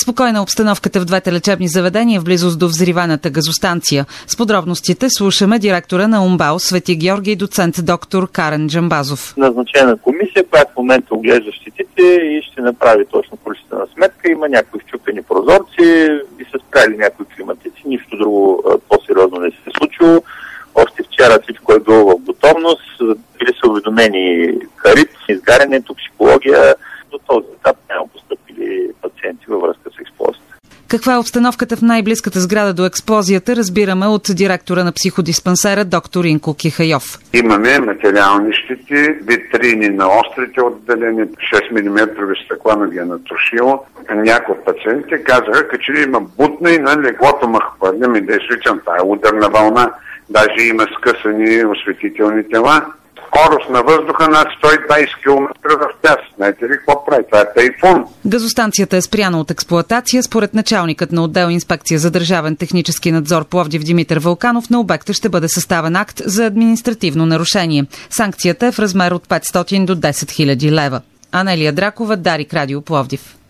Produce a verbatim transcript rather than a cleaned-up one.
Спокойна обстановката в двете лечебни заведения в близост до взриваната газостанция. С подробностите слушаме директора на УМБАЛ Свети Георги, доцент доктор Карен Джамбазов. Назначена комисия, която в момента оглежда щетите и ще направи точно количествена сметка. Има някои вчупени прозорци и са спряли някои климатици. Нищо друго по-сериозно не се е случило. Още вчера всичко е било в готовност. Били са уведомени карит, изгаряне, токсикология. До този етап няма постъпили пациенти във връзка с експлозията. Каква е обстановката в най-близката сграда до експлозията, разбираме от директора на психодиспансера доктор Инко Кихайов. Имаме материални щети, витрини на острите отделения, шест милиметрови стъкла на ги е натрушило. Някои от пациентите казаха, че има бутна и на леглото ма хвърлям и действително това е ударна вълна. Даже има скъсани осветителни тела. Скорост на въздуха над сто и двадесет километра в час. Знаете ли какво прави? Това е тайфун. Газостанцията е спряна от експлоатация. Според началникът на отдел инспекция за държавен технически надзор Пловдив Димитър Вълканов, на обекта ще бъде съставен акт за административно нарушение. Санкцията е в размер от петстотин до десет хиляди лева. Анелия Дракова, Дарик Радио Пловдив.